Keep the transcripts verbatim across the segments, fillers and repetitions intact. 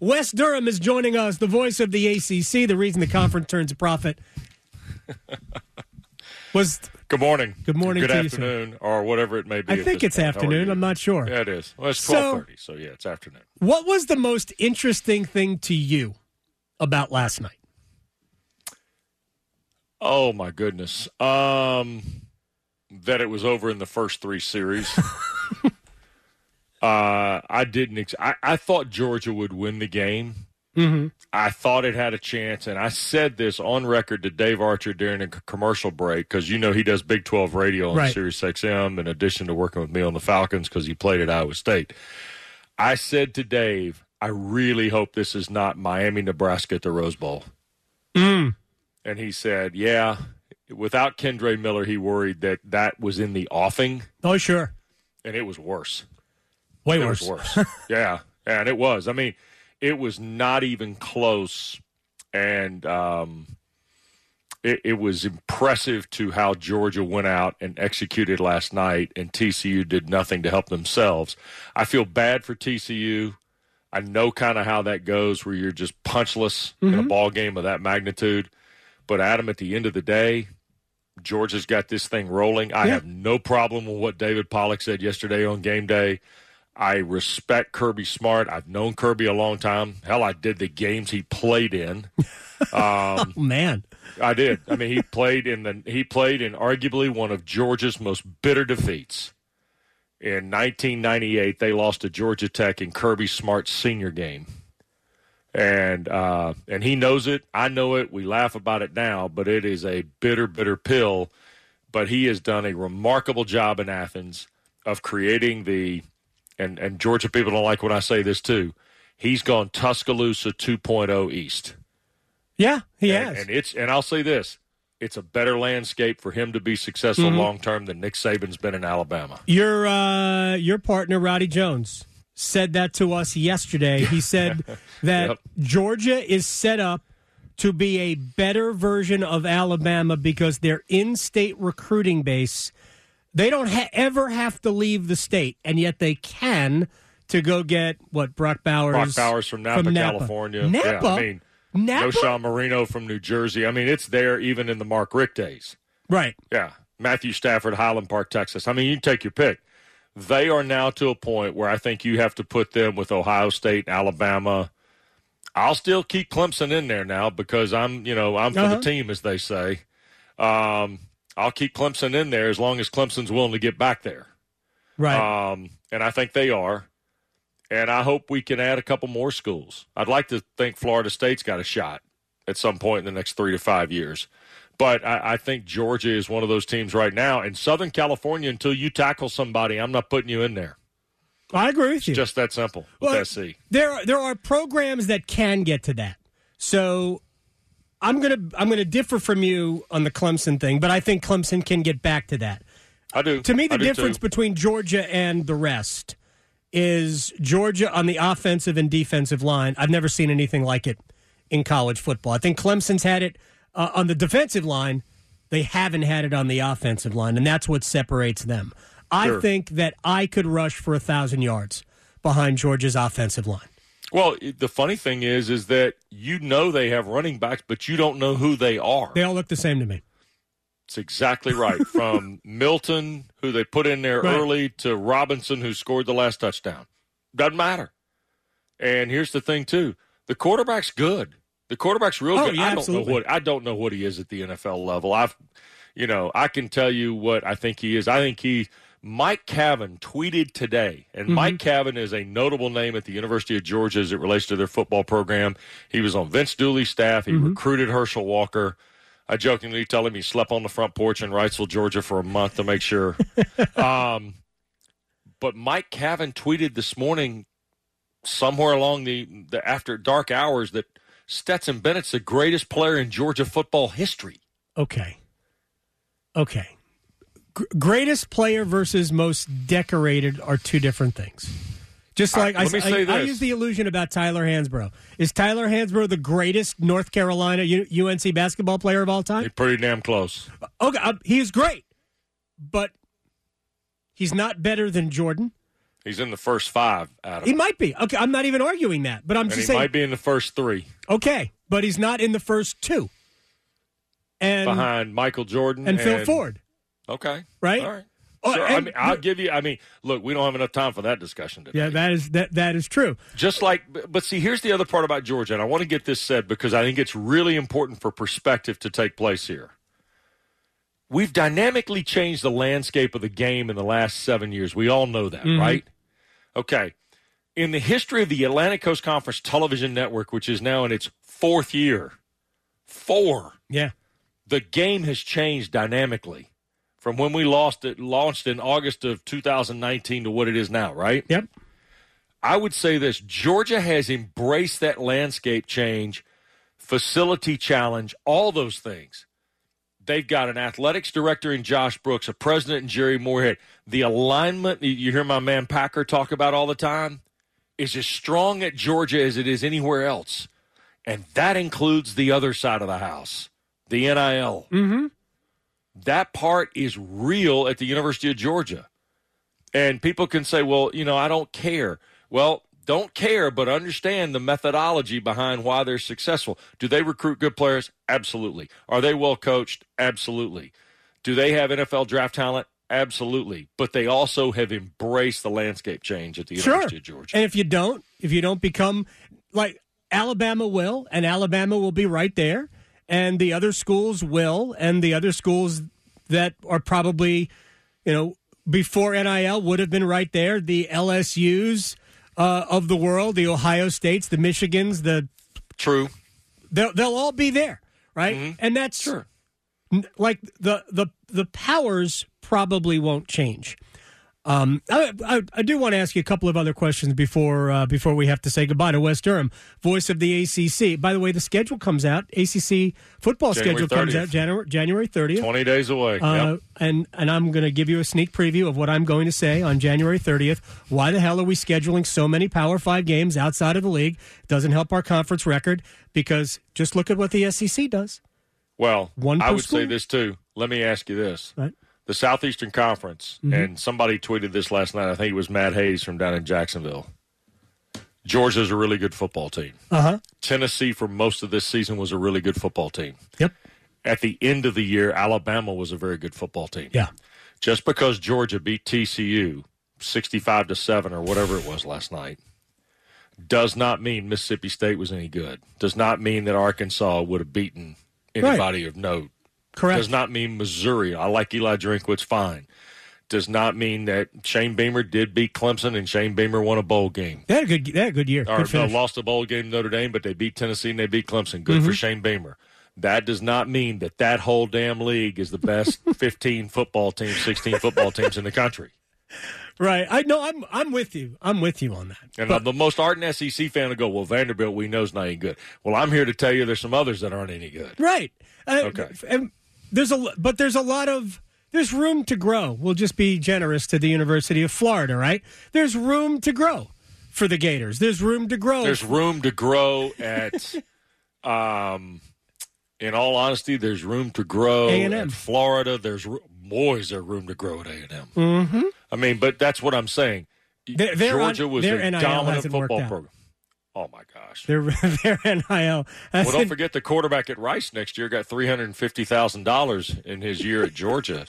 Wes Durham is joining us, the voice of the A C C. The reason the conference turns a profit was... Good morning. Good morning Good to afternoon, you, or whatever it may be. I think it's point. afternoon. I'm not sure. Yeah, it is. Well, it's twelve thirty, so, so yeah, it's afternoon. What was the most interesting thing to you about last night? Oh, my goodness. Um, that it was over in the first three series. uh, I didn't ex- – I, I thought Georgia would win the game. Mm-hmm. I thought it had a chance, and I said this on record to Dave Archer during a commercial break because, you know, he does Big twelve radio on right. Sirius X M in addition to working with me on the Falcons because he played at Iowa State. I said to Dave, I really hope this is not Miami, Nebraska at the Rose Bowl. Mm. And he said, yeah, without Kendre Miller, he worried that that was in the offing. Oh, sure. And it was worse. Way it worse. It was worse. yeah, and it was. I mean, it was not even close, and um, it, it was impressive to how Georgia went out and executed last night, and T C U did nothing to help themselves. I feel bad for T C U. I know kind of how that goes where you're just punchless mm-hmm. in a ball game of that magnitude. But, Adam, at the end of the day, Georgia's got this thing rolling. I yeah. have no problem with what David Pollack said yesterday on game day. I respect Kirby Smart. I've known Kirby a long time. Hell, I did the games he played in. Um, oh, man. I did. I mean, he played in the he played in arguably one of Georgia's most bitter defeats. In nineteen ninety-eight, they lost to Georgia Tech in Kirby Smart's senior game. And uh, and he knows it. I know it. We laugh about it now, but it is a bitter, bitter pill. But he has done a remarkable job in Athens of creating the And, and Georgia people don't like when I say this, too. He's gone Tuscaloosa two point oh East. Yeah, he and, has. And, it's, and I'll say this. It's a better landscape for him to be successful mm-hmm. long-term than Nick Saban's been in Alabama. Your, uh, your partner, Roddy Jones, said that to us yesterday. He said that yep. Georgia is set up to be a better version of Alabama because their in-state recruiting base – they don't ha- ever have to leave the state, and yet they can to go get, what, Brock Bowers? Brock Bowers from Napa, from Napa. California. Napa? Yeah, I mean, Napa? Noshawn Marino from New Jersey. I mean, it's there even in the Mark Richt days. Right. Yeah. Matthew Stafford, Highland Park, Texas. I mean, you can take your pick. They are now to a point where I think you have to put them with Ohio State, Alabama. I'll still keep Clemson in there now because I'm, you know, I'm for uh-huh. the team, as they say. Um I'll keep Clemson in there as long as Clemson's willing to get back there. Right. Um, and I think they are. And I hope we can add a couple more schools. I'd like to think Florida State's got a shot at some point in the next three to five years. But I, I think Georgia is one of those teams right now. And Southern California, until you tackle somebody, I'm not putting you in there. I agree with it's you. Just that simple well, with S C. There are, there are programs that can get to that. So I'm gonna I'm gonna differ from you on the Clemson thing, but I think Clemson can get back to that. I do. To me, the I do difference too. between Georgia and the rest is Georgia on the offensive and defensive line. I've never seen anything like it in college football. I think Clemson's had it uh, on the defensive line. They haven't had it on the offensive line, and that's what separates them. Sure. I think that I could rush for a thousand yards behind Georgia's offensive line. Well, the funny thing is, is that you know they have running backs, but you don't know who they are. They all look the same to me. It's exactly right. From Milton, who they put in there right. early, to Robinson, who scored the last touchdown. Doesn't matter. And here's the thing, too. The quarterback's good. The quarterback's real oh, good. Yeah, I don't absolutely. know what I don't know what he is at the N F L level. I've, you know, I can tell you what I think he is. I think he. Mike Cavan tweeted today, and mm-hmm. Mike Cavan is a notable name at the University of Georgia as it relates to their football program. He was on Vince Dooley's staff. He mm-hmm. recruited Herschel Walker. I jokingly tell him he slept on the front porch in Wrightsville, Georgia for a month to make sure. um, but Mike Cavan tweeted this morning somewhere along the, the after dark hours that Stetson Bennett's the greatest player in Georgia football history. Okay. Okay. G- greatest player versus most decorated are two different things. Just like right, I, I, I use the illusion about Tyler Hansbrough. Is Tyler Hansbrough the greatest North Carolina U N C basketball player of all time? He's pretty damn close. Okay, uh, he's great, but he's not better than Jordan. He's in the first five, Adam. He might be. Okay, I'm not even arguing that, but I'm and just he saying. He might be in the first three. Okay, but he's not in the first two. And behind Michael Jordan and, and Phil Ford. Okay. Right? All right. Oh, sure. I mean, I'll give you, I mean, look, we don't have enough time for that discussion today. Yeah, that is that that is true. Just like, but see, here's the other part about Georgia, and I want to get this said because I think it's really important for perspective to take place here. We've dynamically changed the landscape of the game in the last seven years. We all know that, mm-hmm. right? Okay. In the history of the Atlantic Coast Conference Television Network, which is now in its fourth year, four, yeah, the game has changed dynamically from when we lost it, launched in August of two thousand nineteen to what it is now, right? Yep. I would say this. Georgia has embraced that landscape change, facility challenge, all those things. They've got an athletics director in Josh Brooks, a president in Jerry Moorhead. The alignment, you hear my man Packer talk about all the time, is as strong at Georgia as it is anywhere else. And that includes the other side of the house, the N I L. Mm-hmm. That part is real at the University of Georgia. And people can say, well, you know, I don't care. Well, don't care, but understand the methodology behind why they're successful. Do they recruit good players? Absolutely. Are they well coached? Absolutely. Do they have N F L draft talent? Absolutely. But they also have embraced the landscape change at the sure. University of Georgia. And if you don't, if you don't become like Alabama will, and Alabama will be right there, and the other schools will, and the other schools that are probably, you know, before N I L would have been right there, the L S Us uh, of the world, the Ohio States, the Michigans, the True. They'll, they'll all be there, right? Mm-hmm. And that's sure. like the, the, the powers probably won't change. Um, I, I, I do want to ask you a couple of other questions before uh, before we have to say goodbye to Wes Durham, voice of the A C C. By the way, the schedule comes out. A C C football January schedule thirtieth. comes out January January thirtieth. Twenty days away. Uh, yep. And and I'm going to give you a sneak preview of what I'm going to say on January thirtieth. Why the hell are we scheduling so many Power Five games outside of the league? It doesn't help our conference record because just look at what the S E C does. Well, One I per would school. say this too. Let me ask you this. Right. The Southeastern Conference, Mm-hmm. and somebody tweeted this last night. I think it was Matt Hayes from down in Jacksonville. Georgia's a really good football team. Uh-huh. Tennessee, for most of this season, was a really good football team. Yep. At the end of the year, Alabama was a very good football team. Yeah. Just because Georgia beat T C U sixty-five to seven or whatever it was last night does not mean Mississippi State was any good. Does not mean that Arkansas would have beaten anybody Right. of note. Correct. Does not mean Missouri. I like Eli Drinkwitz fine. Does not mean that Shane Beamer did beat Clemson and Shane Beamer won a bowl game. They had a good, they had a good year. Or Good no, finish. lost a bowl game to Notre Dame, but they beat Tennessee and they beat Clemson. Good Mm-hmm. for Shane Beamer. That does not mean that that whole damn league is the best fifteen football teams, sixteen football teams in the country. Right. I know. I'm. I'm with you. I'm with you on that. And But- the most ardent S E C fan will go, well, Vanderbilt, we know is not any good. Well, I'm here to tell you there's some others that aren't any good. Right. Uh, Okay. And there's a but there's a lot of there's room to grow. We'll just be generous to the University of Florida, right? There's room to grow for the Gators. There's room to grow. There's room to grow at, um, in all honesty, there's room to grow A and M. at Florida. There's boy, is there room to grow at A and M. Mm-hmm. I mean, but that's what I'm saying. Their- their Georgia on- was their a N I L dominant hasn't worked football out. program. Oh my gosh! Their their N I L. Well, don't forget the quarterback at Rice next year got three hundred and fifty thousand dollars in his year at Georgia.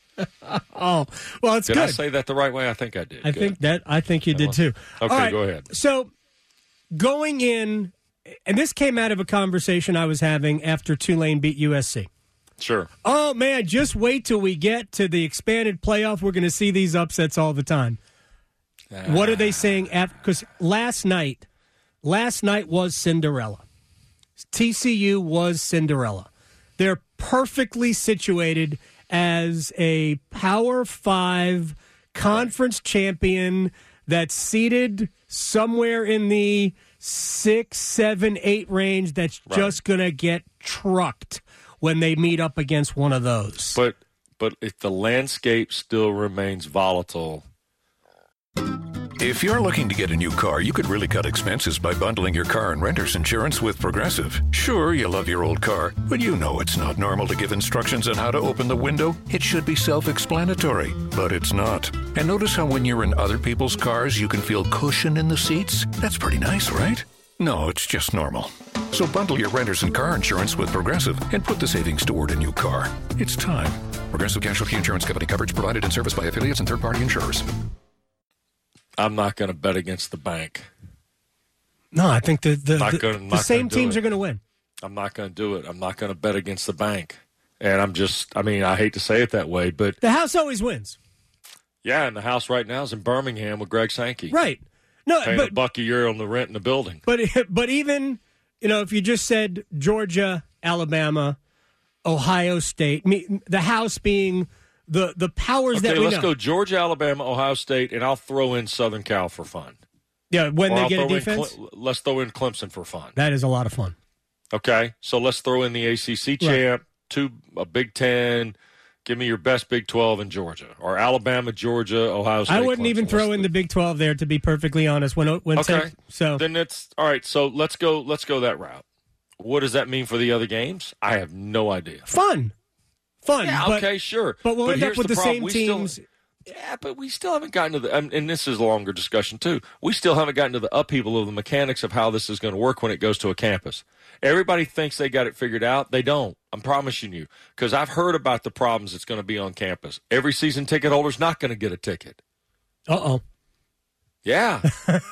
Oh, well, it's Did good. I say that the right way? I think I did. I Good. think that I think you did too. Okay, All right, go ahead. So going in, and this came out of a conversation I was having after Tulane beat U S C. Sure. Oh man, just wait till we get to the expanded playoff. We're going to see these upsets all the time. What are they saying? Because last night, last night was Cinderella. T C U was Cinderella. They're perfectly situated as a Power Five conference champion that's seated somewhere in the six, seven, eight range. That's Right. just going to get trucked when they meet up against one of those. But but if the landscape still remains volatile, If you're looking to get a new car, you could really cut expenses by bundling your car and renter's insurance with Progressive. Sure, you love your old car, but you know it's not normal to give instructions on how to open the window. It should be self-explanatory, but it's not. And notice how when you're in other people's cars, you can feel cushion in the seats? That's pretty nice, right? No, it's just normal. So bundle your renter's and car insurance with Progressive and put the savings toward a new car. It's time. Progressive Casualty Insurance Company. Coverage provided and serviced by affiliates and third-party insurers. I'm not going to bet against the bank. No, I think the the, Not the, gonna- the not same gonna do teams it. are going to win. I'm not going to do it. I'm not going to bet against the bank. And I'm just, I mean, I hate to say it that way, but The house always wins. yeah, and the house right now is in Birmingham with Greg Sankey. Right. No, Paying a but buck a year on the rent in the building. but but even, you know, if you just said Georgia, Alabama, Ohio State, me, the house being the the powers Okay, that we let's know. go Georgia, Alabama, Ohio State, and I'll throw in Southern Cal for fun. Yeah, when Or they I'll get a throw in defense, Cle- let's throw in Clemson for fun. that is a lot of fun. Okay, so let's throw in the A C C champ, two a Big Ten. Give me your best Big twelve in Georgia, or Alabama, Georgia, Ohio State. I wouldn't Clemson. even throw Let's in do- the Big twelve there, to be perfectly honest. When when Okay, so then it's all right. So let's go. Let's go that route. What does that mean for the other games? I have no idea. fun, fun. Yeah, but, okay, sure. But we'll end up here's with the, problem. same We still- teams. Yeah, but we still haven't gotten to the, and and this is a longer discussion too. We still haven't gotten to the upheaval of the mechanics of how this is going to work when it goes to a campus. Everybody thinks they got it figured out. They don't. I'm promising you, because I've heard about the problems it's going to be on campus. Every season ticket holder's not going to get a ticket. Uh oh, Yeah,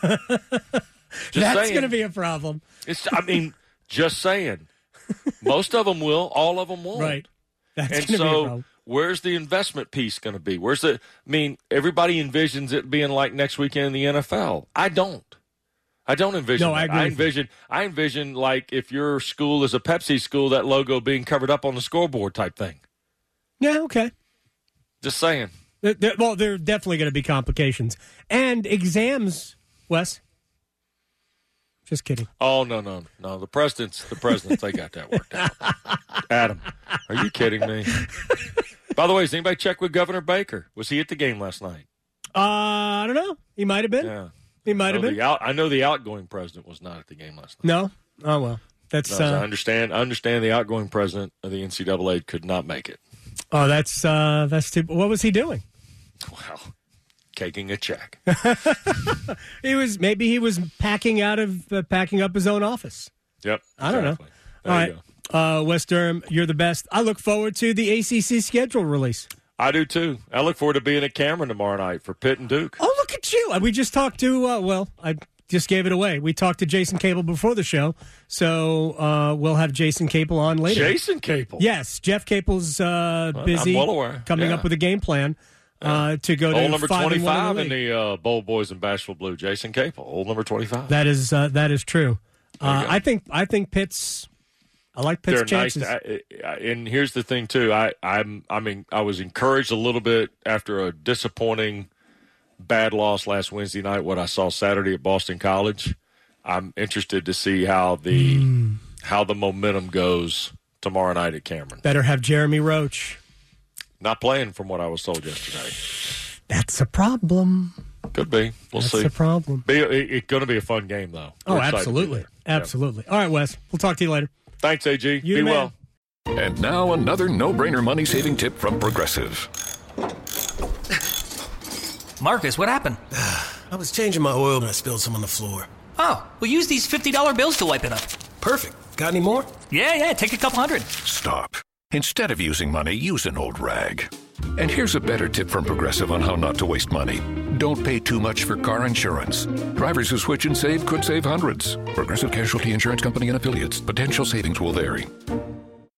that's saying. going to be a problem. It's. I mean, just saying. Most of them will. All of them won't. Right. That's And going to be a so, problem. where's the investment piece going to be? Where's the? I mean, everybody envisions it being like next weekend in the N F L. I don't. I don't envision. No, I that. agree I with you. envision. I envision like if your school is a Pepsi school, that logo being covered up on the scoreboard type thing. Yeah, okay. Just saying. There- there- well, there are definitely going to be complications and exams. Wes, just kidding. Oh no no no! The presidents, the presidents, they got that worked out. Adam, are you kidding me? By the way, has anybody checked with Governor Baker? Was he at the game last night? Uh, I don't know. He might have been. Yeah. He I might have know, been. the out, I know the outgoing president was not at the game last night. No. Oh well. That's No, I uh, understand. I understand the outgoing president of the N C double A could not make it. oh, that's uh, that's too. What was he doing? Wow, caking a check. He was maybe he was packing out of uh, packing up his own office. Yep. I don't know. exactly. There All you right, go. uh, Wes Durham, you're the best. I look forward to the A C C schedule release. I do too. I look forward to being at Cameron tomorrow night for Pitt and Duke. Oh, look at you! We just talked to. Uh, well, I just gave it away. We talked to Jason Cable before the show, so uh, we'll have Jason Cable on later. Jason Capel. Yes, Jeff Capel's uh, busy well aware. coming Yeah. up with a game plan uh, to go to Old number five and one twenty-five in in the league. the uh, Bowl Boys and Bashful Blue. Jason Capel, old number twenty-five. That is uh, that is true. you Uh, go. I think I think Pitt's. I like Pitt's They're chances. nice. To, I, I, and here's the thing too. I I'm I mean I was encouraged a little bit after a disappointing bad loss last Wednesday night. What I saw Saturday at Boston College. I'm interested to see how the Mm. how the momentum goes tomorrow night at Cameron. Better have Jeremy Roach. Not playing from what I was told yesterday. That's a problem. Could be. We'll That's see. a problem. Be, it, it's going to be a fun game though. Oh, We're excited to be absolutely, there. Yeah. absolutely. All right, Wes. We'll talk to you later. Thanks, A G. You be the man. well. And now another no-brainer money-saving tip from Progressive. Marcus, what happened? I was changing my oil and I spilled some on the floor. Oh, well, use these fifty dollar bills to wipe it up. Perfect. Got any more? Yeah, yeah, take a couple hundred. Stop. Instead of using money, use an old rag. And here's a better tip from Progressive on how not to waste money. Don't pay too much for car insurance. Drivers who switch and save could save hundreds. Progressive Casualty Insurance Company and affiliates. Potential savings will vary.